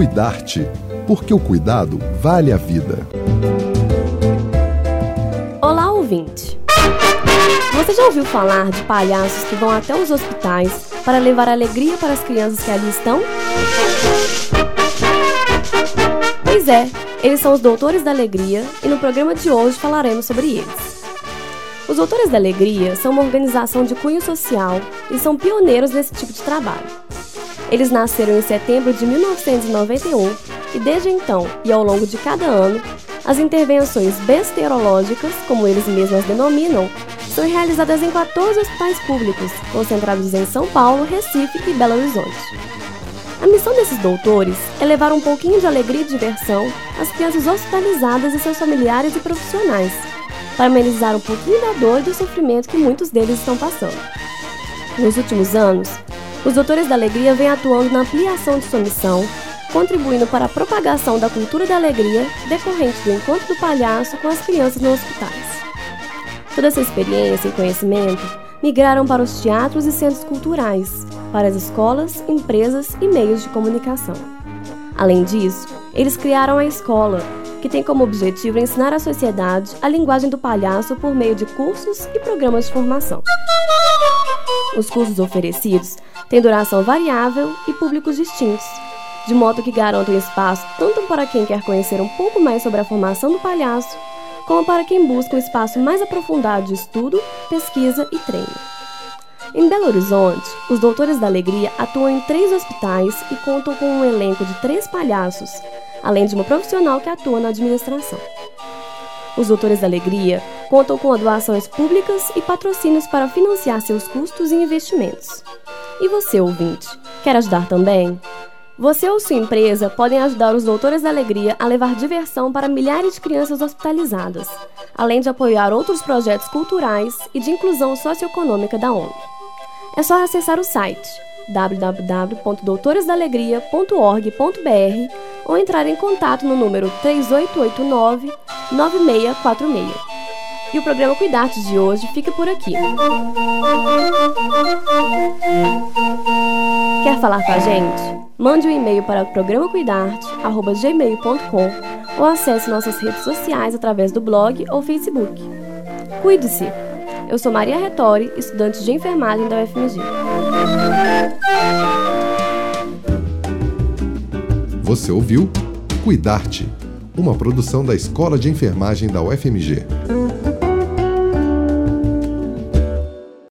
Cuidar-te, porque o cuidado vale a vida. Olá, ouvinte! Você já ouviu falar de palhaços que vão até os hospitais para levar alegria para as crianças que ali estão? Pois é, eles são os Doutores da Alegria e no programa de hoje falaremos sobre eles. Os Doutores da Alegria são uma organização de cunho social e são pioneiros nesse tipo de trabalho. Eles nasceram em setembro de 1991 e desde então e ao longo de cada ano, as intervenções besterológicas, como eles mesmos as denominam, são realizadas em 14 hospitais públicos, concentrados em São Paulo, Recife e Belo Horizonte. A missão desses doutores é levar um pouquinho de alegria e diversão às crianças hospitalizadas e seus familiares e profissionais, para amenizar um pouquinho da dor e do sofrimento que muitos deles estão passando. Nos últimos anos, os Doutores da Alegria vêm atuando na ampliação de sua missão, contribuindo para a propagação da cultura da alegria decorrente do encontro do palhaço com as crianças nos hospitais. Toda essa experiência e conhecimento migraram para os teatros e centros culturais, para as escolas, empresas e meios de comunicação. Além disso, eles criaram a escola, que tem como objetivo ensinar à sociedade a linguagem do palhaço por meio de cursos e programas de formação. Os cursos oferecidos têm duração variável e públicos distintos, de modo que garantam espaço tanto para quem quer conhecer um pouco mais sobre a formação do palhaço, como para quem busca um espaço mais aprofundado de estudo, pesquisa e treino. Em Belo Horizonte, os Doutores da Alegria atuam em 3 hospitais e contam com um elenco de 3 palhaços, além de uma profissional que atua na administração. Os Doutores da Alegria contam com doações públicas e patrocínios para financiar seus custos e investimentos. E você, ouvinte, quer ajudar também? Você ou sua empresa podem ajudar os Doutores da Alegria a levar diversão para milhares de crianças hospitalizadas, além de apoiar outros projetos culturais e de inclusão socioeconômica da ONG. É só acessar o site www.doutoresdaalegria.org.br ou entrar em contato no número 3889-9646. E o programa Cuidar-te de hoje fica por aqui. Quer falar com a gente? Mande um e-mail para programacuidarte@gmail.com ou acesse nossas redes sociais através do blog ou Facebook. Cuide-se! Eu sou Maria Retori, estudante de enfermagem da UFMG. Você ouviu Cuidar-te, uma produção da Escola de Enfermagem da UFMG.